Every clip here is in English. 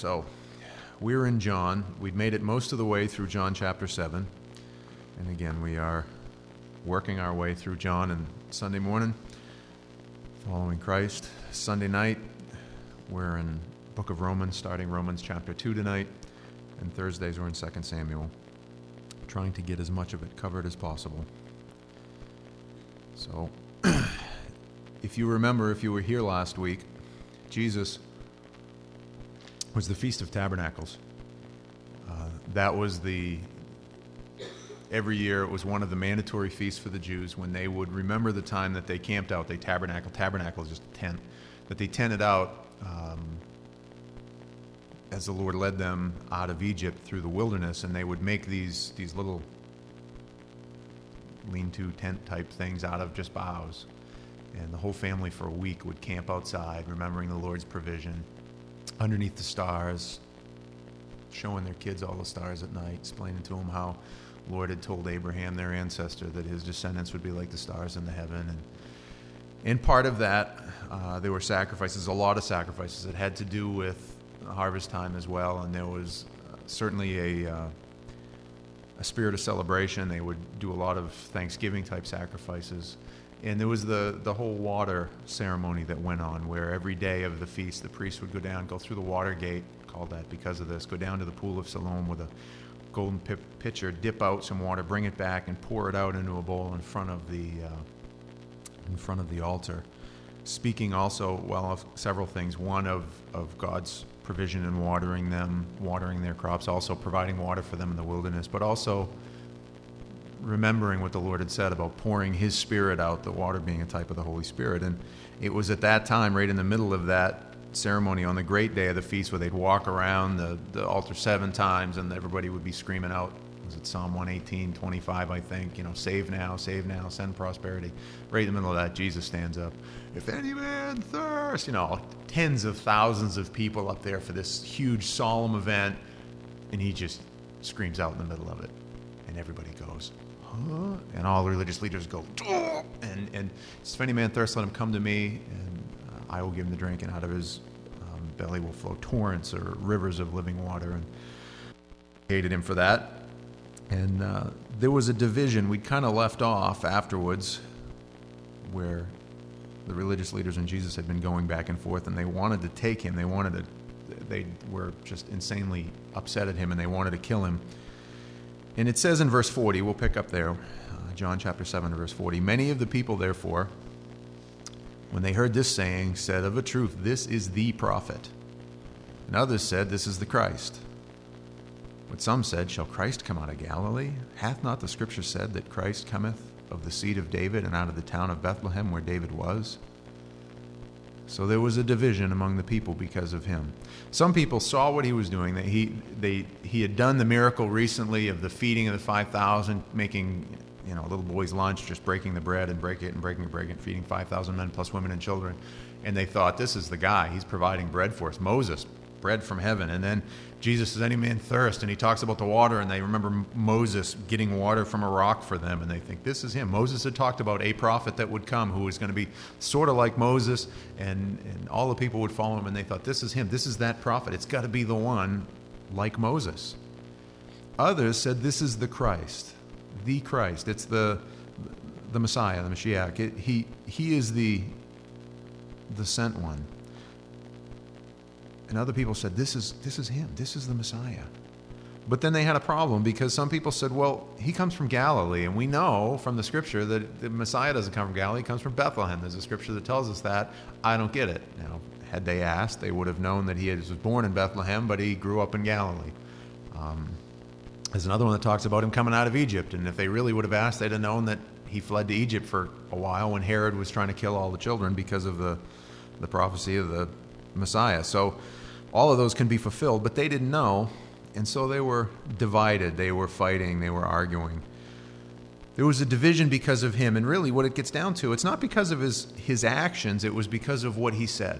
So we're in John. We've made it most of the way through John chapter 7. And again, we are working our way through John. And Sunday morning, following Christ. Sunday night, we're in the book of Romans, starting Romans chapter 2 tonight. And Thursdays, we're in 2 Samuel, trying to get as much of it covered as possible. So, if you remember, if you were here last week, Jesus was the Feast of Tabernacles. That was every year it was one of the mandatory feasts for the Jews when they would remember the time that they camped out. They tabernacled. Tabernacle is just a tent. That they tented out as the Lord led them out of Egypt through the wilderness, and they would make these little lean-to tent type things out of just boughs. And the whole family for a week would camp outside, remembering the Lord's provision, underneath the stars, showing their kids all the stars at night, explaining to them how the Lord had told Abraham, their ancestor, that his descendants would be like the stars in the heaven. And part of that, there were sacrifices, a lot of sacrifices that had to do with harvest time as well. And there was certainly a spirit of celebration. They would do a lot of Thanksgiving-type sacrifices. And there was the whole water ceremony that went on, where every day of the feast, the priest would go down, go through the water gate, called that because of this, go down to the pool of Siloam with a golden pitcher, dip out some water, bring it back, and pour it out into a bowl in front of the altar, speaking also, of several things. One, of God's provision in watering them, watering their crops, also providing water for them in the wilderness, but also remembering what the Lord had said about pouring His Spirit out, the water being a type of the Holy Spirit. And it was at that time, right in the middle of that ceremony, on the great day of the feast, where they'd walk around the altar 7 times, and everybody would be screaming out, was it Psalm 118:25, I think, save now, send prosperity. Right in the middle of that, Jesus stands up. If any man thirst, tens of thousands of people up there for this huge solemn event, and He just screams out in the middle of it, and everybody goes, huh? And all the religious leaders go, oh! And if any man thirst, let him come to me, and I will give him the drink, and out of his belly will flow torrents or rivers of living water. And I hated Him for that. And there was a division. We'd kind of left off afterwards, where the religious leaders and Jesus had been going back and forth, and they wanted to take Him. They were just insanely upset at Him, and they wanted to kill Him. And it says in verse 40, we'll pick up there, John chapter 7, verse 40, many of the people, therefore, when they heard this saying, said, of a truth, this is the prophet. And others said, this is the Christ. But some said, shall Christ come out of Galilee? Hath not the Scripture said that Christ cometh of the seed of David, and out of the town of Bethlehem where David was? So there was a division among the people because of Him. Some people saw what He was doing. That he had done the miracle recently of the feeding of the 5,000, making a little boy's lunch, just breaking the bread and breaking it, feeding 5,000 men plus women and children. And they thought, this is the guy. He's providing bread for us. Moses, bread from heaven. And then Jesus says, any man thirst, and He talks about the water, and they remember Moses getting water from a rock for them, and they think, this is him. Moses had talked about a prophet that would come who was going to be sort of like Moses, and all the people would follow him, and they thought, this is him. This is that prophet. It's got to be the one like Moses. Others said, this is the Christ. The Christ. It's the Messiah, the Mashiach. He is the sent one. And other people said, this is Him. This is the Messiah. But then they had a problem, because some people said, well, He comes from Galilee, and we know from the Scripture that the Messiah doesn't come from Galilee. He comes from Bethlehem. There's a Scripture that tells us that. I don't get it. Now, had they asked, they would have known that He was born in Bethlehem, but He grew up in Galilee. There's another one that talks about Him coming out of Egypt, and if they really would have asked, they'd have known that He fled to Egypt for a while when Herod was trying to kill all the children because of the prophecy of the Messiah. So all of those can be fulfilled, but they didn't know, and so they were divided. They were fighting. They were arguing. There was a division because of Him, and really what it gets down to, it's not because of his actions, it was because of what He said.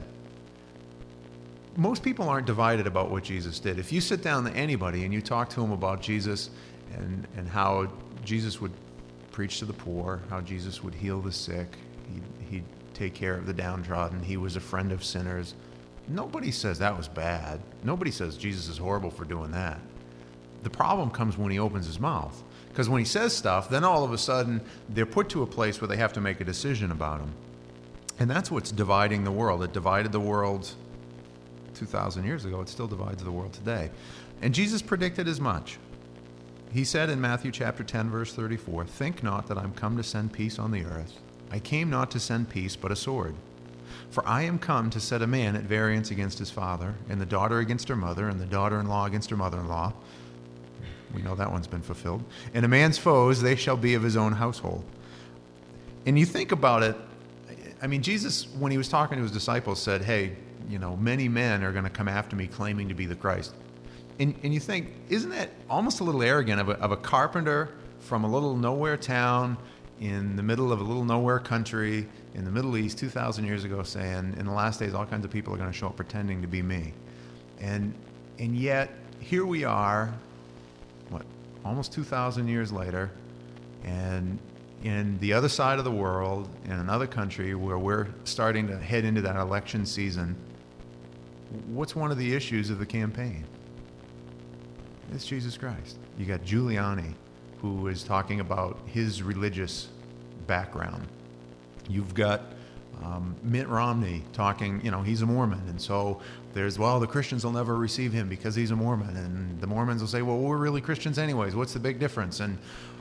Most people aren't divided about what Jesus did. If you sit down to anybody and you talk to them about Jesus and how Jesus would preach to the poor, how Jesus would heal the sick, he'd take care of the downtrodden, He was a friend of sinners, Nobody says that was bad. Nobody says Jesus is horrible for doing that. The problem comes when he opens his mouth. Because when he says stuff, then all of a sudden they're put to a place where they have to make a decision about him. And that's what's dividing the world. It divided the world 2,000 years ago. It still divides the world today. And Jesus predicted as much. He said in Matthew chapter 10, verse 34, "Think not that I'm come to send peace on the earth. I came not to send peace, but a sword. For I am come to set a man at variance against his father, and the daughter against her mother, and the daughter-in-law against her mother-in-law." We know that one's been fulfilled. "And a man's foes, they shall be of his own household." And you think about it, I mean, Jesus, when he was talking to his disciples, said, "Hey, many men are going to come after me claiming to be the Christ." And you think, isn't that almost a little arrogant of a carpenter from a little nowhere town in the middle of a little nowhere country in the Middle East 2,000 years ago saying, in the last days, all kinds of people are going to show up pretending to be me. And yet, here we are, almost 2,000 years later, and in the other side of the world, in another country where we're starting to head into that election season, what's one of the issues of the campaign? It's Jesus Christ. You got Giuliani, who is talking about his religious background. You've got Mitt Romney talking, he's a Mormon, and so the Christians will never receive him because he's a Mormon, and the Mormons will say, well, we're really Christians anyways, what's the big difference? And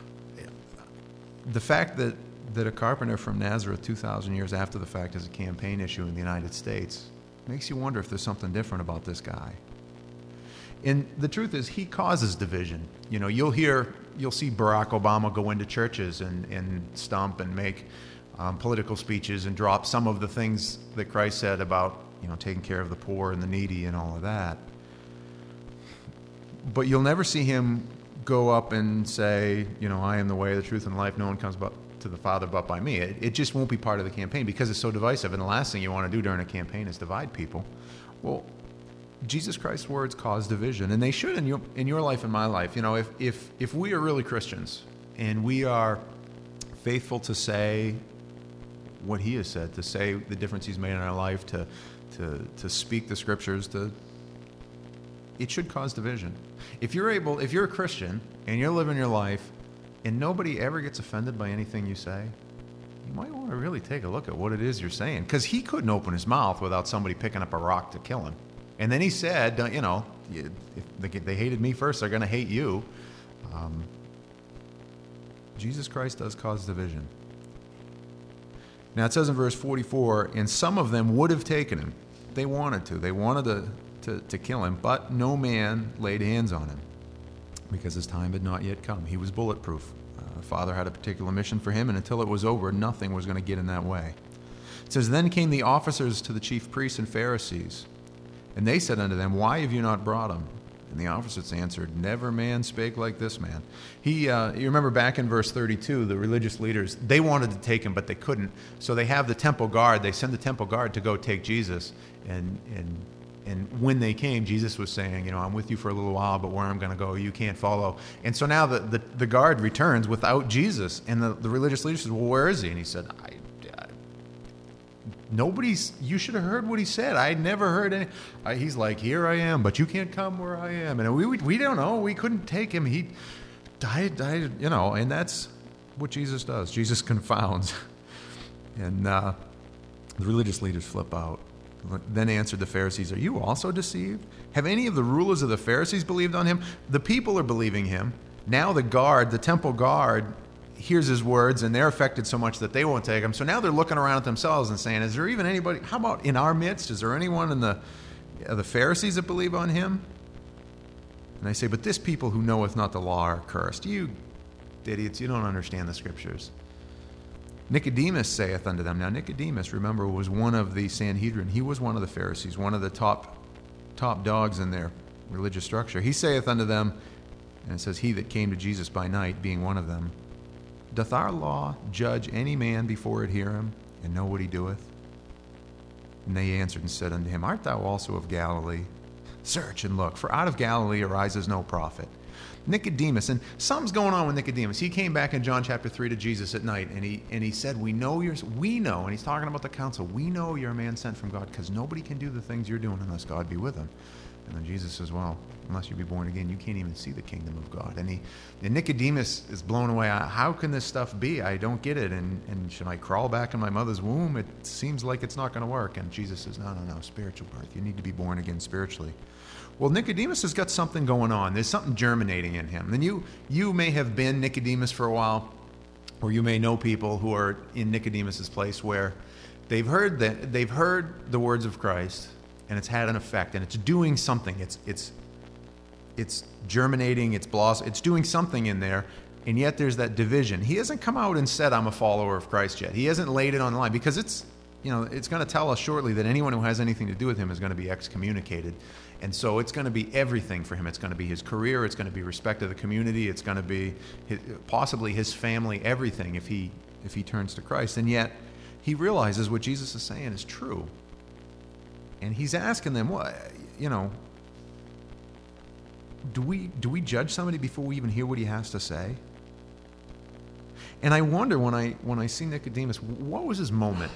the fact that a carpenter from Nazareth 2,000 years after the fact is a campaign issue in the United States makes you wonder if there's something different about this guy. And the truth is, he causes division. You'll see Barack Obama go into churches and stump and make political speeches and drop some of the things that Christ said about, taking care of the poor and the needy and all of that. But you'll never see him go up and say, I am the way, the truth, and the life. No one comes to the Father but by me. It just won't be part of the campaign because it's so divisive. And the last thing you want to do during a campaign is divide people. Well, Jesus Christ's words cause division, and they should in your life and my life. If we are really Christians and we are faithful to say what he has said, to say the difference he's made in our life, to speak the scriptures, it should cause division. If you're a Christian and you're living your life and nobody ever gets offended by anything you say, you might want to really take a look at what it is you're saying, because he couldn't open his mouth without somebody picking up a rock to kill him. And then he said, if they hated me first, they're going to hate you. Jesus Christ does cause division. Now it says in verse 44, and some of them would have taken him. They wanted to. They wanted to kill him, but no man laid hands on him because his time had not yet come. He was bulletproof. The Father had a particular mission for him, and until it was over, nothing was going to get in that way. It says, then came the officers to the chief priests and Pharisees, and they said unto them, why have you not brought him? And the officers answered, never man spake like this man. You remember back in verse 32, the religious leaders, they wanted to take him, but they couldn't. So they have the temple guard. They send the temple guard to go take Jesus. And when they came, Jesus was saying, I'm with you for a little while, but where I'm going to go, you can't follow. And so now the guard returns without Jesus. And the religious leader says, well, where is he? And he said, you should have heard what he said. I never heard any. He's like, here I am, but you can't come where I am. And we don't know. We couldn't take him. He died, and that's what Jesus does. Jesus confounds. And the religious leaders flip out. Then answered the Pharisees, are you also deceived? Have any of the rulers of the Pharisees believed on him? The people are believing him. Now the temple guard, hears his words, and they're affected so much that they won't take him. So now they're looking around at themselves and saying, is there even anybody, how about in our midst? Is there anyone in the Pharisees that believe on him? And I say, but this people who knoweth not the law are cursed. You idiots, you don't understand the scriptures. Nicodemus saith unto them. Now Nicodemus, remember, was one of the Sanhedrin. He was one of the Pharisees, one of the top dogs in their religious structure. He saith unto them, and it says, he that came to Jesus by night, being one of them, doth our law judge any man before it hear him, and know what he doeth? And they answered and said unto him, art thou also of Galilee? Search and look, for out of Galilee arises no prophet. Nicodemus, and something's going on with Nicodemus. He came back in John chapter 3 to Jesus at night, and he said, we know, and he's talking about the council, we know you're a man sent from God, because nobody can do the things you're doing unless God be with him. And then Jesus says, well, unless you be born again, you can't even see the kingdom of God. And Nicodemus is blown away. How can this stuff be? I don't get it. And should I crawl back in my mother's womb? It seems like it's not going to work. And Jesus says, no, spiritual birth. You need to be born again spiritually. Well, Nicodemus has got something going on. There's something germinating in him. And you may have been Nicodemus for a while, or you may know people who are in Nicodemus's place where they've heard the words of Christ, and it's had an effect, and it's doing something. It's germinating, it's doing something in there, and yet there's that division. He hasn't come out and said, I'm a follower of Christ yet. He hasn't laid it on the line, because it's going to tell us shortly that anyone who has anything to do with him is going to be excommunicated. And so it's going to be everything for him. It's going to be his career. It's going to be respect of the community. It's going to be possibly his family, everything if he turns to Christ. And yet he realizes what Jesus is saying is true. And he's asking them, do we judge somebody before we even hear what he has to say? And I wonder when I see Nicodemus, what was his moment?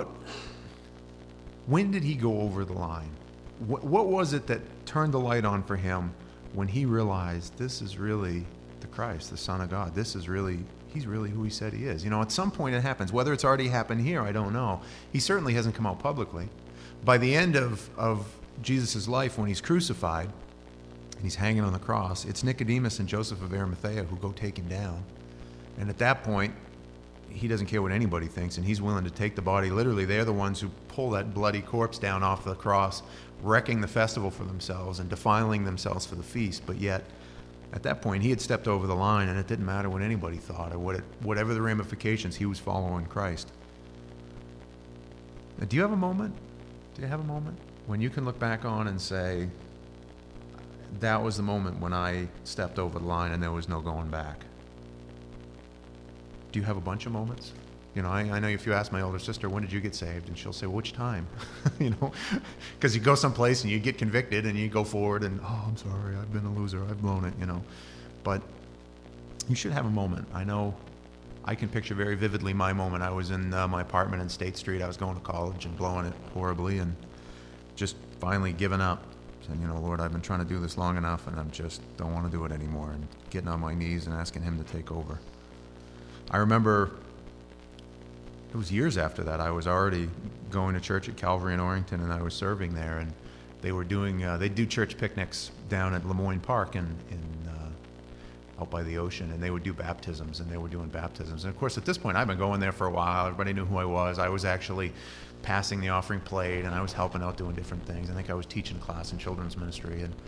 When did he go over the line? What was it that turned the light on for him when he realized this is really the Christ, the Son of God? He's really who he said he is. At some point it happens. Whether it's already happened here, I don't know. He certainly hasn't come out publicly. By the end of Jesus' life, when he's crucified and he's hanging on the cross, it's Nicodemus and Joseph of Arimathea who go take him down. And at that point, he doesn't care what anybody thinks, and he's willing to take the body. Literally, they're the ones who pull that bloody corpse down off the cross, wrecking the festival for themselves and defiling themselves for the feast. But yet, at that point, he had stepped over the line, and it didn't matter what anybody thought or whatever the ramifications, he was following Christ. Now, do you have a moment? Do you have a moment when you can look back on and say, that was the moment when I stepped over the line and there was no going back? Do you have a bunch of moments? I know if you ask my older sister, when did you get saved? And she'll say, which time? Because you go someplace and you get convicted and you go forward and, I'm sorry, I've been a loser, I've blown it, But you should have a moment. I know I can picture very vividly my moment. I was in my apartment in State Street. I was going to college and blowing it horribly and just finally giving up. Saying, Lord, I've been trying to do this long enough and I just don't want to do it anymore. And getting on my knees and asking him to take over. I remember it was years after that. I was already going to church at Calvary in Orrington, and I was serving there. And they were doing they do church picnics down at Lemoyne Park in out by the ocean, and they would do baptisms, and they were doing baptisms. And of course, at this point, I've been going there for a while. Everybody knew who I was. I was actually passing the offering plate, and I was helping out doing different things. I think I was teaching a class in children's ministry, and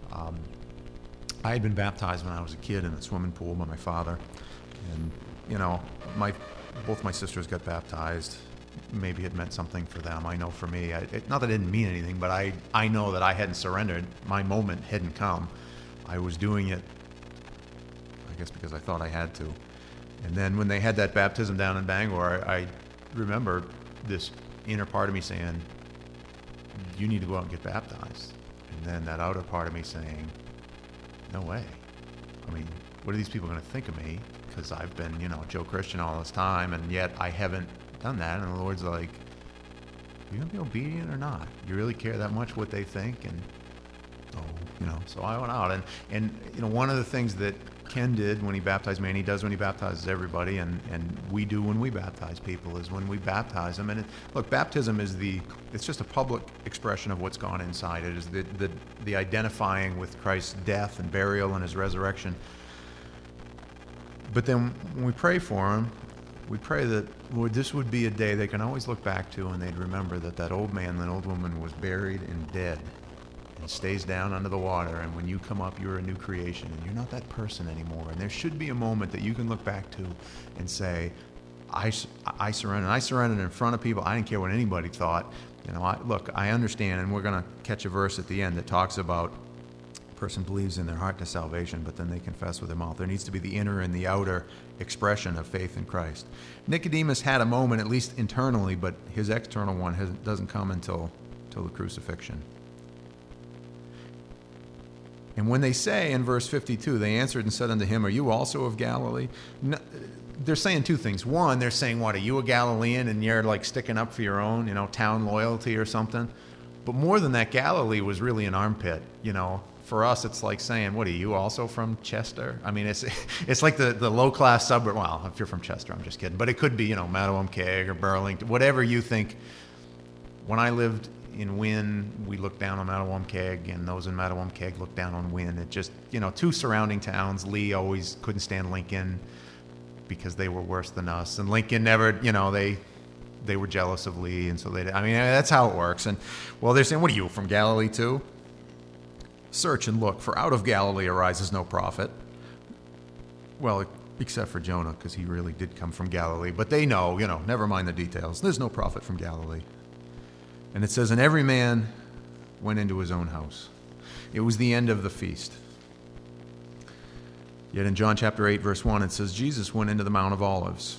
I had been baptized when I was a kid in a swimming pool by my father, and both my sisters got baptized. Maybe it meant something for them. I know for me, not that it didn't mean anything, but I know that I hadn't surrendered. My moment hadn't come. I was doing it, I guess, because I thought I had to. And then when they had that baptism down in Bangor, I remember this inner part of me saying, you need to go out and get baptized. And then that outer part of me saying, no way. I mean, what are these people going to think of me? Because I've been, Joe Christian all this time, and yet I haven't done that. And the Lord's like, are you going to be obedient or not? You really care that much what they think? And, so I went out. And one of the things that Ken did when he baptized me, and he does when he baptizes everybody, and we do when we baptize people, is when we baptize them. And look, baptism is it's just a public expression of what's gone inside. It is the identifying with Christ's death and burial and his resurrection. But then when we pray for them, we pray that, Lord, this would be a day they can always look back to, and they'd remember that old man, that old woman was buried and dead and stays down under the water, and when you come up, you're a new creation, and you're not that person anymore. And there should be a moment that you can look back to and say, I surrender. And I surrendered in front of people. I didn't care what anybody thought. I understand, and we're going to catch a verse at the end that talks about person believes in their heart to salvation, but then they confess with their mouth. There needs to be the inner and the outer expression of faith in Christ. Nicodemus had a moment, at least internally, but his external one doesn't come until the crucifixion. And when they say in verse 52, they answered and said unto him, are you also of Galilee? No, they're saying two things. One, they're saying, what, are you a Galilean and you're like sticking up for your own, town loyalty or something? But more than that, Galilee was really an armpit, For us, it's like saying, what, are you also from Chester? I mean, it's like the low-class suburb. Well, if you're from Chester, I'm just kidding. But it could be, Mattawamkeag or Burlington, whatever you think. When I lived in Wynn, we looked down on Mattawamkeag, and those in Mattawamkeag looked down on Wynn. It just, two surrounding towns. Lee always couldn't stand Lincoln because they were worse than us. And Lincoln never, they were jealous of Lee, and so that's how it works. And, well, they're saying, what are you, from Galilee too? Search and look, for out of Galilee arises no prophet. Well, except for Jonah, because he really did come from Galilee. But they know, never mind the details. There's no prophet from Galilee. And it says, and every man went into his own house. It was the end of the feast. Yet in John chapter 8, verse 1, it says, Jesus went into the Mount of Olives.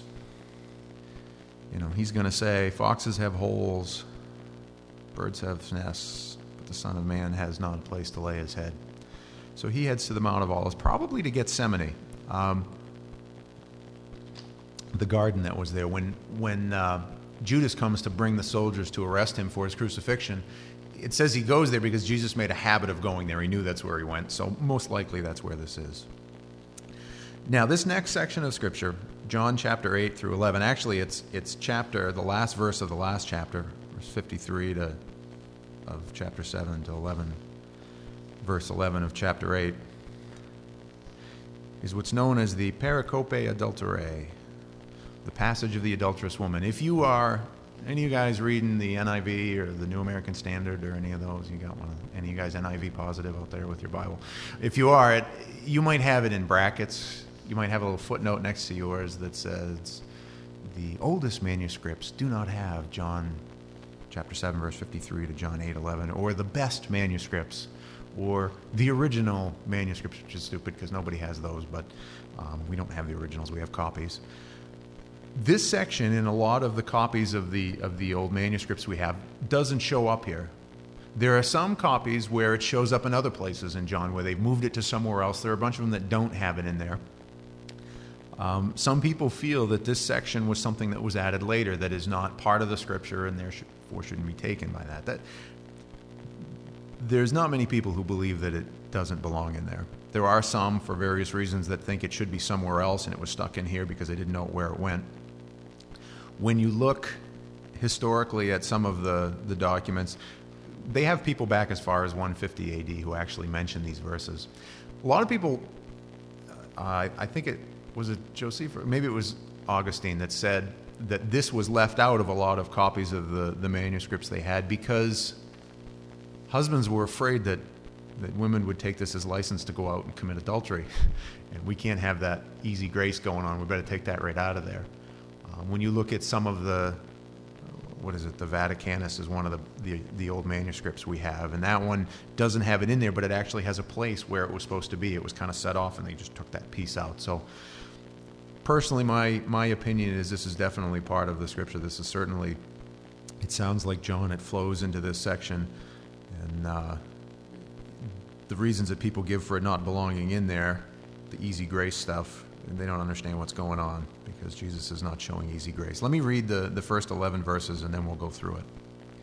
He's going to say, foxes have holes, birds have nests, but the Son of Man has not a place to lay his head. So he heads to the Mount of Olives, probably to Gethsemane, the garden that was there. When Judas comes to bring the soldiers to arrest him for his crucifixion, it says he goes there because Jesus made a habit of going there. He knew that's where he went, so most likely that's where this is. Now, this next section of Scripture, John chapter 8 through 11, actually it's the last verse of the last chapter, verse 53 of chapter 7 to 11, verse 11 of chapter 8, is what's known as the pericope adulterae, the passage of the adulterous woman. If you are, any of you guys reading the NIV or the New American Standard or any of those, you got any of you guys NIV positive out there with your Bible? If you are, you might have it in brackets. You might have a little footnote next to yours that says, the oldest manuscripts do not have John chapter 7, verse 53 to John 8:11, or the best manuscripts, or the original manuscripts, which is stupid because nobody has those, but we don't have the originals, we have copies. This section in a lot of the copies of the old manuscripts we have doesn't show up here. There are some copies where it shows up in other places in John where they've moved it to somewhere else. There are a bunch of them that don't have it in there. Some people feel that this section was something that was added later that is not part of the Scripture and therefore shouldn't be taken by that. There's not many people who believe that it doesn't belong in there. There are some, for various reasons, that think it should be somewhere else and it was stuck in here because they didn't know where it went. When you look historically at some of the documents, they have people back as far as 150 AD who actually mention these verses. A lot of people, I think was it Josephus? Maybe it was Augustine that said that this was left out of a lot of copies of the manuscripts they had because husbands were afraid that women would take this as license to go out and commit adultery. And we can't have that easy grace going on. We better take that right out of there. When you look at some of the Vaticanus is one of the old manuscripts we have, and that one doesn't have it in there, but it actually has a place where it was supposed to be. It was kind of set off, and they just took that piece out. So, personally, my opinion is this is definitely part of the Scripture. This is certainly, it sounds like John, it flows into this section, and the reasons that people give for it not belonging in there, the easy grace stuff, and they don't understand what's going on because Jesus is not showing easy grace. Let me read the first 11 verses and then we'll go through it.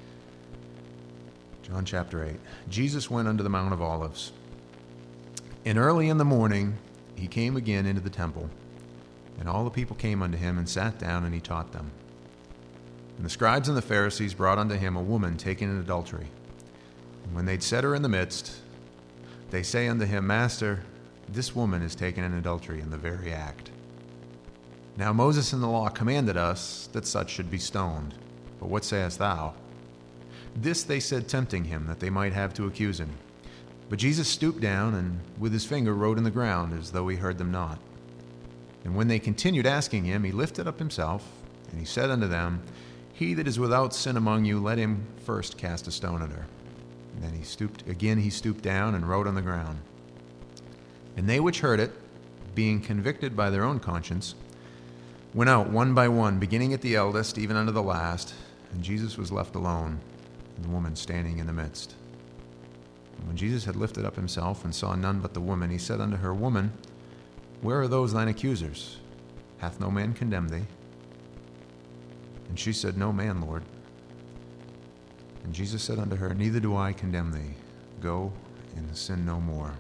John chapter 8. Jesus went unto the Mount of Olives. And early in the morning he came again into the temple. And all the people came unto him and sat down, and he taught them. And the scribes and the Pharisees brought unto him a woman taken in adultery. And when they'd set her in the midst, they say unto him, Master, this woman is taken in adultery in the very act. Now Moses in the law commanded us that such should be stoned. But what sayest thou? This they said, tempting him, that they might have to accuse him. But Jesus stooped down, and with his finger wrote in the ground, as though he heard them not. And when they continued asking him, he lifted up himself, and he said unto them, He that is without sin among you, let him first cast a stone at her. And then he stooped down and wrote on the ground. And they which heard it, being convicted by their own conscience, went out one by one, beginning at the eldest, even unto the last, and Jesus was left alone, and the woman standing in the midst. When Jesus had lifted up himself and saw none but the woman, he said unto her, Woman, where are those thine accusers? Hath no man condemned thee? And she said, No man, Lord. And Jesus said unto her, Neither do I condemn thee. Go and sin no more.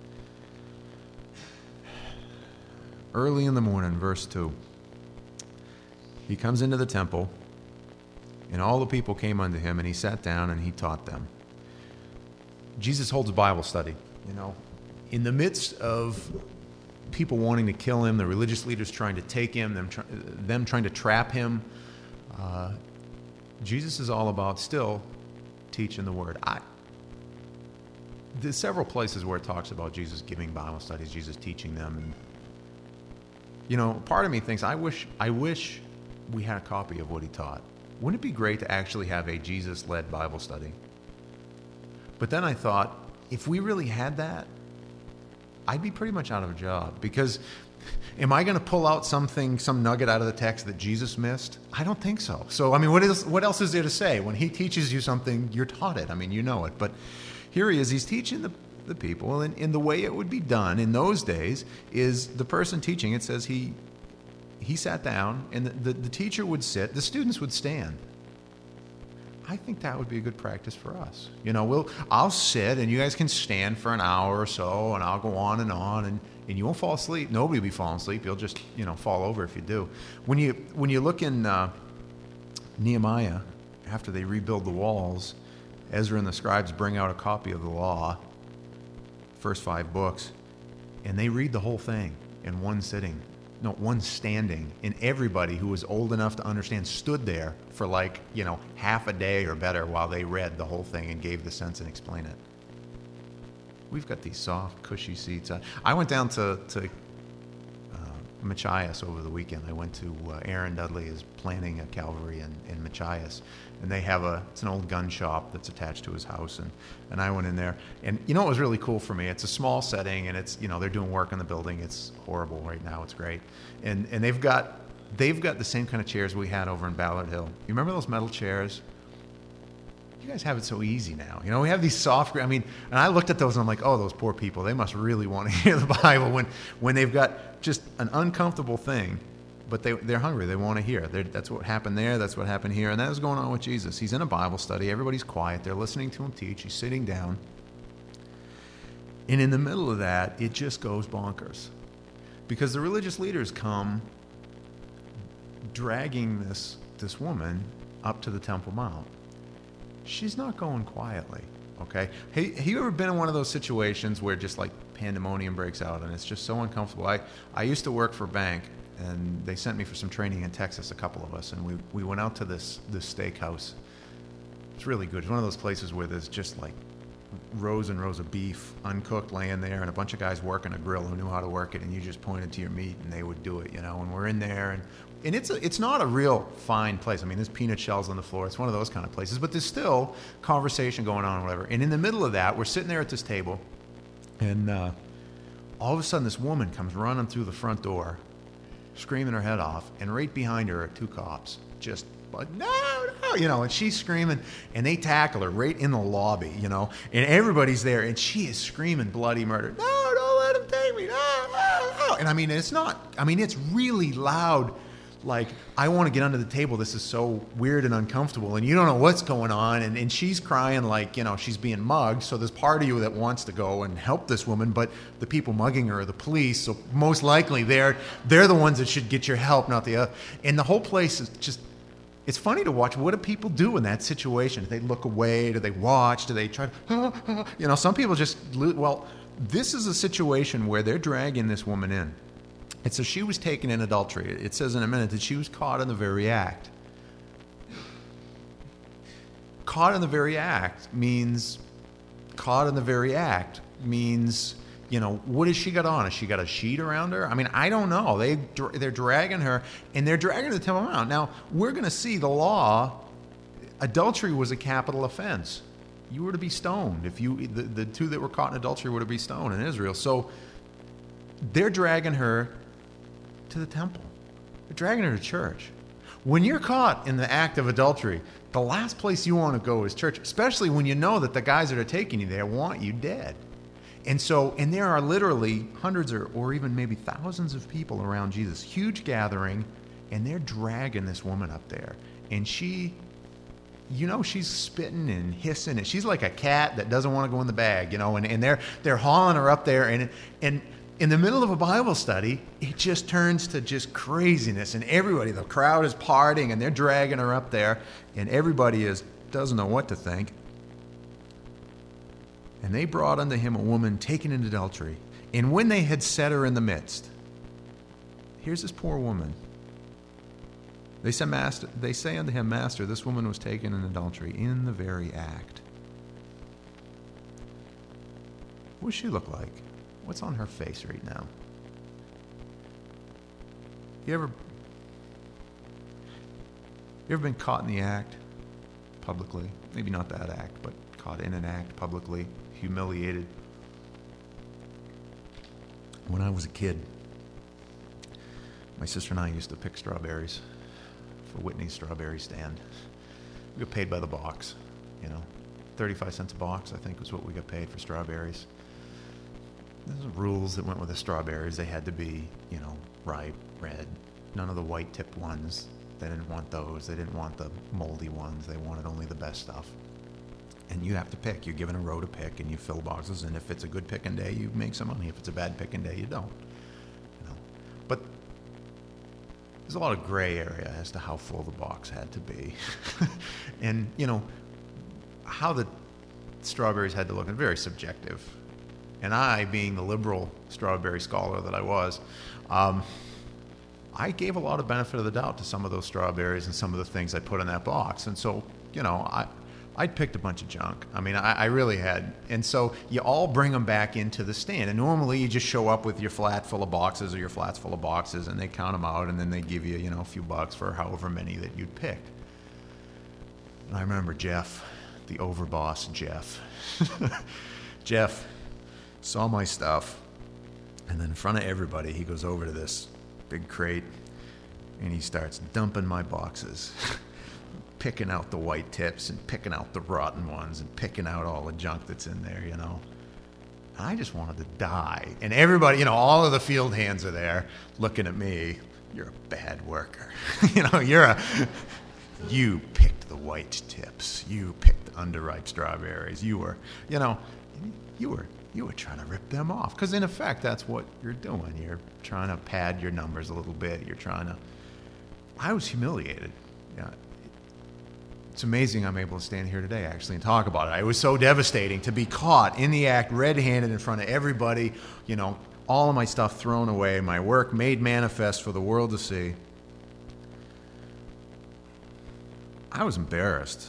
Early in the morning, verse 2, he comes into the temple, and all the people came unto him, and he sat down and he taught them. Jesus holds a Bible study, in the midst of people wanting to kill him, the religious leaders trying to take him, them trying to trap him. Jesus is all about still teaching the word. There's several places where it talks about Jesus giving Bible studies, Jesus teaching them. And, part of me thinks, I wish we had a copy of what he taught. Wouldn't it be great to actually have a Jesus-led Bible study? But then I thought, if we really had that, I'd be pretty much out of a job, because am I going to pull out some nugget out of the text that Jesus missed? I don't think so. So, what else is there to say? When he teaches you something, you're taught it. You know it. But here he is. He's teaching the people, and in the way it would be done in those days is the person teaching, it says he sat down, and the teacher would sit, the students would stand. I think that would be a good practice for us. I'll sit, and you guys can stand for an hour or so, and I'll go on, and you won't fall asleep. Nobody will be falling asleep. You'll just, fall over if you do. When you look in Nehemiah, after they rebuild the walls, Ezra and the scribes bring out a copy of the law, first 5 books, and they read the whole thing in one sitting. No, one standing, and everybody who was old enough to understand stood there for half a day or better while they read the whole thing and gave the sense and explained it. We've got these soft, cushy seats. I went down to Machias over the weekend. I went to Aaron Dudley is planning a Calvary in Machias, and they have it's an old gun shop that's attached to his house, and I went in there, and it was really cool for me. It's a small setting, and it's they're doing work in the building. It's horrible right now. It's great, and they've got the same kind of chairs we had over in Ballard Hill. You remember those metal chairs? You guys have it so easy now. We have these soft, and I looked at those and I'm like, oh, those poor people, they must really want to hear the Bible when they've got just an uncomfortable thing, but they're hungry. They want to hear. That's what happened there. That's what happened here. And that is going on with Jesus. He's in a Bible study. Everybody's quiet. They're listening to him teach. He's sitting down. And in the middle of that, it just goes bonkers, because the religious leaders come dragging this woman up to the Temple Mount. She's not going quietly, okay? Hey, have you ever been in one of those situations where just like pandemonium breaks out and it's just so uncomfortable? I used to work for a bank, and they sent me for some training in Texas, a couple of us, and we went out to this steakhouse. It's really good. It's one of those places where there's just like rows and rows of beef, uncooked, laying there, and a bunch of guys working a grill who knew how to work it, and you just pointed to your meat and they would do it, and we're in there, and it's not a real fine place. There's peanut shells on the floor. It's one of those kind of places, but there's still conversation going on or whatever. And in the middle of that, we're sitting there at this table, and all of a sudden this woman comes running through the front door, screaming her head off, and right behind her are 2 cops, just like, no, and she's screaming, and they tackle her right in the lobby, and everybody's there, and she is screaming bloody murder. No, don't let him take me, no. And it's really loud. Like, I want to get under the table. This is so weird and uncomfortable, and you don't know what's going on, and she's crying like, she's being mugged, so there's part of you that wants to go and help this woman, but the people mugging her are the police, so most likely they're the ones that should get your help, not the other. And the whole place is just, it's funny to watch. What do people do in that situation? Do they look away? Do they watch? Do they try to, some people just, this is a situation where they're dragging this woman in. And so she was taken in adultery. It says in a minute that she was caught in the very act. Caught in the very act means, what has she got on? Has she got a sheet around her? I don't know. They're dragging her, and they're dragging her to the Temple Mount. Now, we're going to see the law. Adultery was a capital offense. You were to be stoned. The 2 that were caught in adultery were to be stoned in Israel. So they're dragging her to the temple. They're dragging her to church. When you're caught in the act of adultery, the last place you want to go is church, especially when you know that the guys that are taking you there want you dead. And there are literally hundreds or even maybe thousands of people around Jesus, huge gathering, and they're dragging this woman up there. And she's spitting and hissing, and she's like a cat that doesn't want to go in the bag, and they're hauling her up there, and in the middle of a Bible study, it just turns to just craziness, and the crowd is partying, and they're dragging her up there, and everybody doesn't know what to think. And they brought unto him a woman taken in adultery, and when they had set her in the midst, here's this poor woman. They say unto him, Master, this woman was taken in adultery in the very act. What does she look like? What's on her face right now? You ever been caught in the act publicly? Maybe not that act, but caught in an act publicly, humiliated. When I was a kid, my sister and I used to pick strawberries for Whitney's strawberry stand. We got paid by the box, 35 cents a box, I think, was what we got paid for strawberries. There's rules that went with the strawberries. They had to be, ripe, red. None of the white-tipped ones. They didn't want those. They didn't want the moldy ones. They wanted only the best stuff. And you have to pick. You're given a row to pick, and you fill boxes. And if it's a good picking day, you make some money. If it's a bad picking day, you don't. But there's a lot of gray area as to how full the box had to be. And, how the strawberries had to look, and very subjective. And I, being the liberal strawberry scholar that I was, I gave a lot of benefit of the doubt to some of those strawberries and some of the things I put in that box. And so, I'd picked a bunch of junk. I mean, I really had. And so you all bring them back into the stand. And normally you just show up with your flat full of boxes or your flats full of boxes, and they count them out, and then they give you, a few bucks for however many that you'd picked. And I remember Jeff, the overboss Jeff. Jeff saw my stuff, and then in front of everybody, he goes over to this big crate, and he starts dumping my boxes, picking out the white tips and picking out the rotten ones and picking out all the junk that's in there, I just wanted to die. And everybody, all of the field hands are there looking at me. You're a bad worker. You picked the white tips. You picked the underripe strawberries. You were trying to rip them off. Because in effect, that's what you're doing. You're trying to pad your numbers a little bit. I was humiliated. Yeah. It's amazing I'm able to stand here today, actually, and talk about it. It was so devastating to be caught in the act, red-handed in front of everybody, all of my stuff thrown away, my work made manifest for the world to see. I was embarrassed.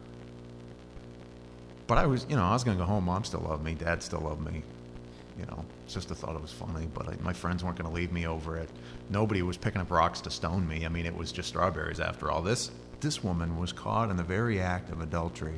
But I was going to go home. Mom still loved me. Dad still loved me. Sister thought it was funny, but my friends weren't going to leave me over it. Nobody was picking up rocks to stone me. I mean, it was just strawberries after all. This woman was caught in the very act of adultery,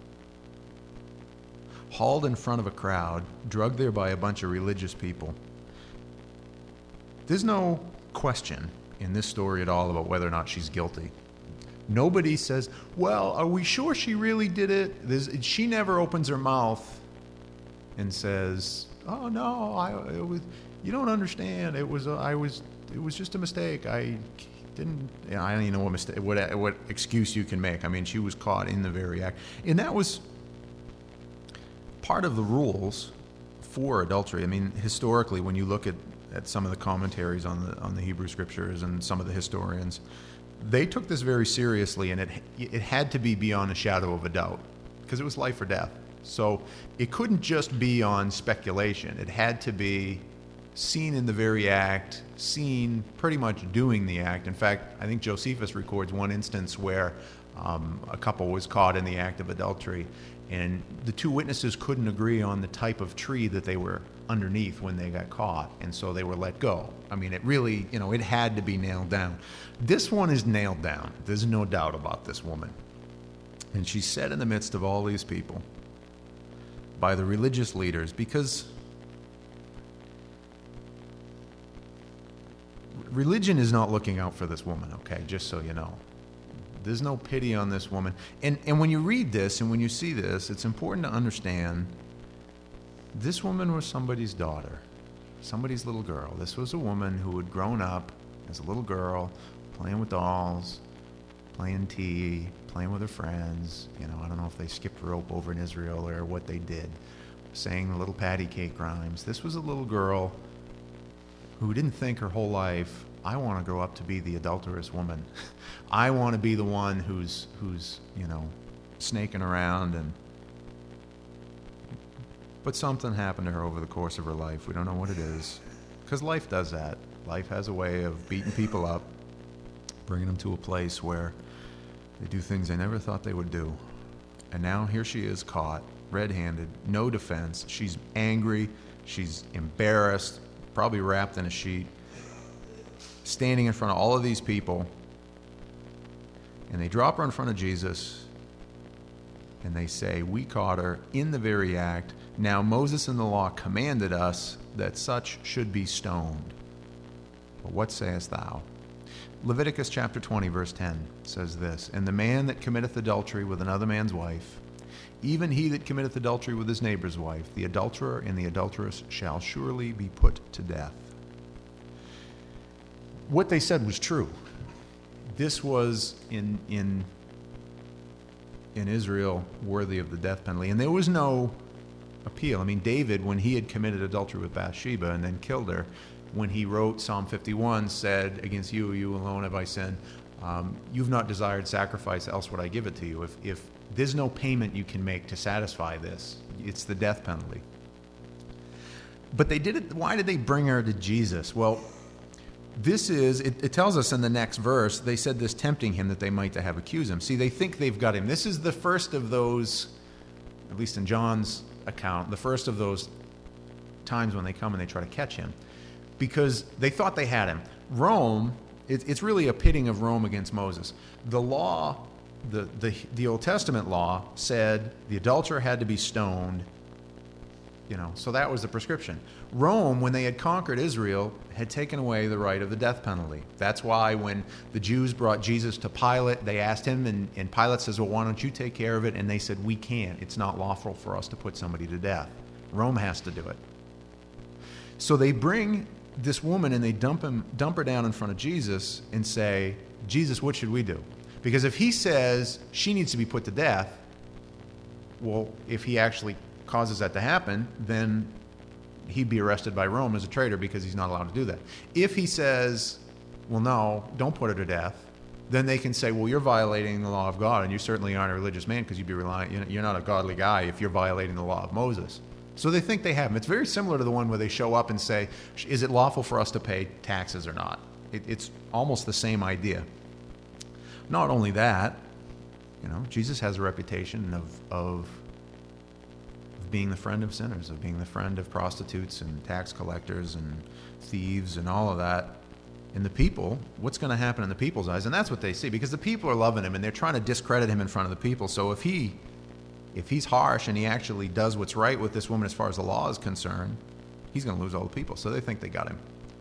hauled in front of a crowd, drugged there by a bunch of religious people. There's no question in this story at all about whether or not she's guilty. Nobody says, well, are we sure she really did it? She never opens her mouth and says, oh, no, you don't understand. It was just a mistake. I don't even know what excuse you can make. I mean, she was caught in the very act. And that was part of the rules for adultery. I mean, historically, when you look at some of the commentaries on the Hebrew Scriptures and some of the historians, they took this very seriously, and it had to be beyond a shadow of a doubt, because it was life or death. So it couldn't just be on speculation. It had to be seen in the very act, seen pretty much doing the act. In fact, I think Josephus records one instance where a couple was caught in the act of adultery, and the two witnesses couldn't agree on the type of tree that they were underneath when they got caught, and so they were let go. I mean, it really, it had to be nailed down. This one is nailed down. There's no doubt about this woman. And she's set in the midst of all these people by the religious leaders, because religion is not looking out for this woman, okay, just so you know. There's no pity on this woman. And when you read this and when you see this, it's important to understand this woman was somebody's daughter, somebody's little girl. This was a woman who had grown up as a little girl, playing with dolls, playing tea, playing with her friends. I don't know if they skipped rope over in Israel or what they did, saying the little patty cake rhymes. This was a little girl who didn't think her whole life, I want to grow up to be the adulterous woman. I want to be the one who's snaking around. But something happened to her over the course of her life. We don't know what it is, because life does that. Life has a way of beating people up, bringing them to a place where they do things they never thought they would do. And now here she is, caught, red-handed, no defense. She's angry, she's embarrassed, probably wrapped in a sheet, standing in front of all of these people. And they drop her in front of Jesus, and they say, we caught her in the very act. Now Moses in the law commanded us that such should be stoned. But what sayest thou? Leviticus chapter 20, verse 10 says this, and the man that committeth adultery with another man's wife, even he that committeth adultery with his neighbor's wife, the adulterer and the adulteress shall surely be put to death. What they said was true. This was in Israel worthy of the death penalty, and there was no appeal. I mean, David, when he had committed adultery with Bathsheba and then killed her, when he wrote Psalm 51, said, against you alone have I sinned. You've not desired sacrifice, else would I give it to you. If there's no payment you can make to satisfy this, it's the death penalty. But they did it. Why did they bring her to Jesus? Well, it tells us in the next verse, they said this tempting him that they might to have accused him. See, they think they've got him. This is the first of those, at least in John's account, the first of those times when they come and they try to catch him, because they thought they had him. Rome, it's really a pitting of Rome against Moses. The law, the Old Testament law said the adulterer had to be stoned, so that was the prescription. Rome, when they had conquered Israel, had taken away the right of the death penalty. That's why when the Jews brought Jesus to Pilate, they asked him, and Pilate says, well, why don't you take care of it? And they said, we can't. It's not lawful for us to put somebody to death. Rome has to do it. So they bring this woman and they dump her down in front of Jesus and say, Jesus, what should we do? Because if he says she needs to be put to death, well, if he actually causes that to happen, then he'd be arrested by Rome as a traitor because he's not allowed to do that. If he says, well, no, don't put her to death, then they can say, well, you're violating the law of God, and you certainly aren't a religious man because you're not a godly guy if you're violating the law of Moses. So they think they have him. It's very similar to the one where they show up and say, is it lawful for us to pay taxes or not? It's almost the same idea. Not only that, Jesus has a reputation of being the friend of sinners, of being the friend of prostitutes and tax collectors and thieves and all of that. And the people, what's going to happen in the people's eyes? And that's what they see, because the people are loving him and they're trying to discredit him in front of the people. So if he's harsh and he actually does what's right with this woman as far as the law is concerned, he's going to lose all the people. So they think they got him.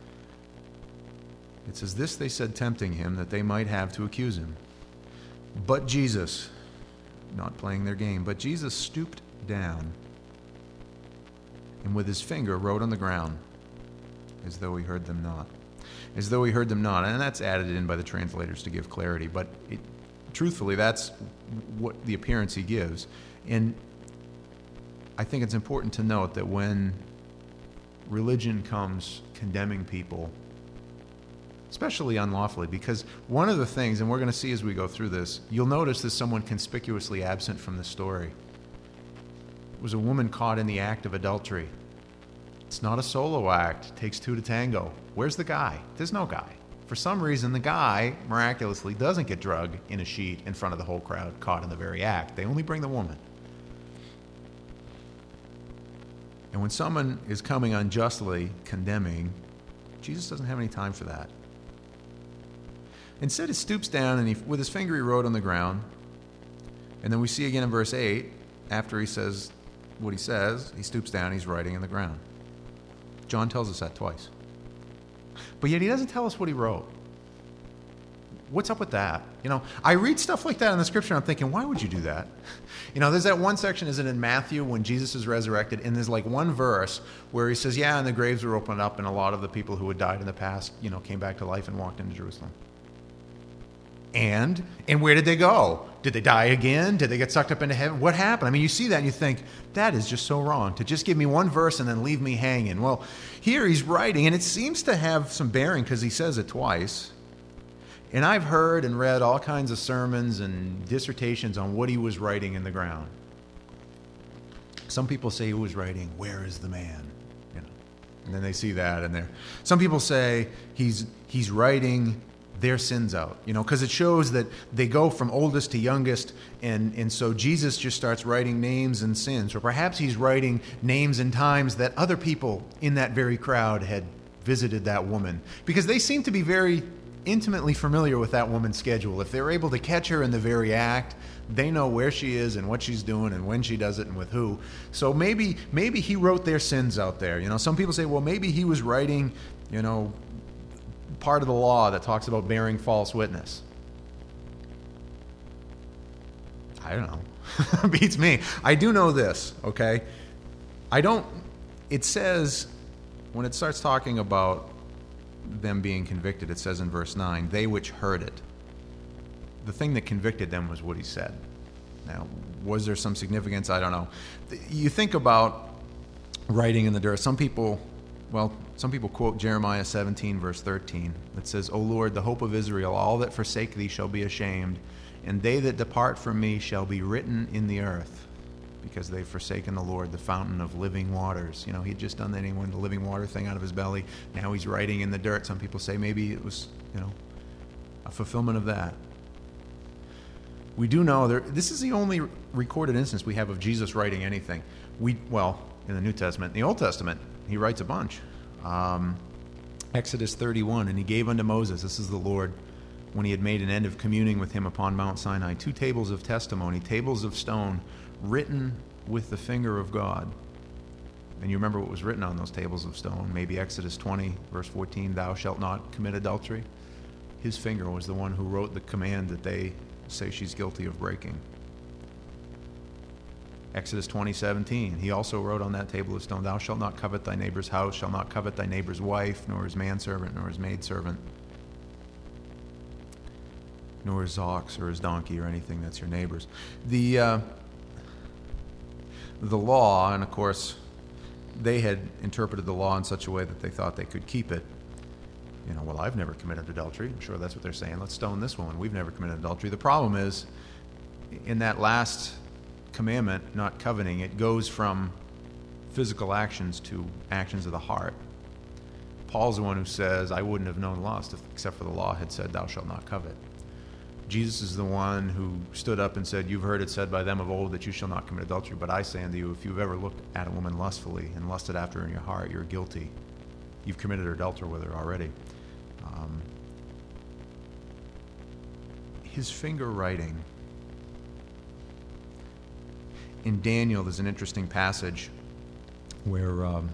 It says, this they said, tempting him, that they might have to accuse him. But Jesus, not playing their game, but Jesus stooped down and with his finger wrote on the ground, as though he heard them not. As though he heard them not. And that's added in by the translators to give clarity. But truthfully, that's what the appearance he gives. And I think it's important to note that when religion comes condemning people, especially unlawfully, because one of the things, and we're going to see as we go through this, you'll notice there's someone conspicuously absent from the story. It was a woman caught in the act of adultery. It's not a solo act. It takes two to tango. Where's the guy? There's no guy. For some reason, the guy miraculously doesn't get drugged in a sheet in front of the whole crowd, caught in the very act. They only bring the woman. And when someone is coming unjustly condemning, Jesus doesn't have any time for that. Instead, he stoops down and with his finger he wrote on the ground. And then we see again in verse 8, after he says what he says, he stoops down, he's writing in the ground. John tells us that twice. But yet he doesn't tell us what he wrote. What's up with that? I read stuff like that in the scripture, and I'm thinking, why would you do that? There's that one section, is it in Matthew, when Jesus is resurrected, and there's like one verse where he says, yeah, and the graves were opened up, and a lot of the people who had died in the past, came back to life and walked into Jerusalem. And where did they go? Did they die again? Did they get sucked up into heaven? What happened? I mean, you see that and you think, that is just so wrong, to just give me one verse and then leave me hanging. Well, here he's writing, and it seems to have some bearing because he says it twice. And I've heard and read all kinds of sermons and dissertations on what he was writing in the ground. Some people say he was writing, "Where is the man?" And then they see that, and there. Some people say he's writing their sins out, because it shows that they go from oldest to youngest, and so Jesus just starts writing names and sins. Or perhaps he's writing names and times that other people in that very crowd had visited that woman, because they seem to be very intimately familiar with that woman's schedule. If they're able to catch her in the very act, they know where she is and what she's doing and when she does it and with who. So maybe he wrote their sins out there. Some people say, well, maybe he was writing, part of the law that talks about bearing false witness. I don't know. Beats me. I do know this, okay? It says, when it starts talking about them being convicted, it says in verse 9, they which heard it. The thing that convicted them was what he said. Now, was there some significance? I don't know. You think about writing in the dirt. Some people quote Jeremiah 17, verse 13. It says, O Lord, the hope of Israel, all that forsake thee shall be ashamed, and they that depart from me shall be written in the earth, because they've forsaken the Lord, the fountain of living waters. He'd just done the living water thing out of his belly. Now he's writing in the dirt. Some people say maybe it was, a fulfillment of that. We do know this is the only recorded instance we have of Jesus writing anything. In the New Testament. In the Old Testament, he writes a bunch. Exodus 31, and he gave unto Moses, this is the Lord, when he had made an end of communing with him upon Mount Sinai, 2 tables of testimony, tables of stone, written with the finger of God. And you remember what was written on those tables of stone? Maybe Exodus 20, verse 14, thou shalt not commit adultery. His finger was the one who wrote the command that they say she's guilty of breaking. Exodus 20:17, he also wrote on that table of stone, thou shalt not covet thy neighbor's house, shalt not covet thy neighbor's wife, nor his manservant, nor his maidservant, nor his ox or his donkey or anything that's your neighbor's. The law, and of course, they had interpreted the law in such a way that they thought they could keep it. Well, I've never committed adultery. I'm sure that's what they're saying. Let's stone this woman. We've never committed adultery. The problem is, in that last commandment, not coveting, it goes from physical actions to actions of the heart. Paul's the one who says, I wouldn't have known lust except for the law had said, thou shalt not covet. Jesus is the one who stood up and said, you've heard it said by them of old that you shall not commit adultery, but I say unto you, if you've ever looked at a woman lustfully and lusted after her in your heart, you're guilty. You've committed adultery with her already. His finger writing. In Daniel, there's an interesting passage where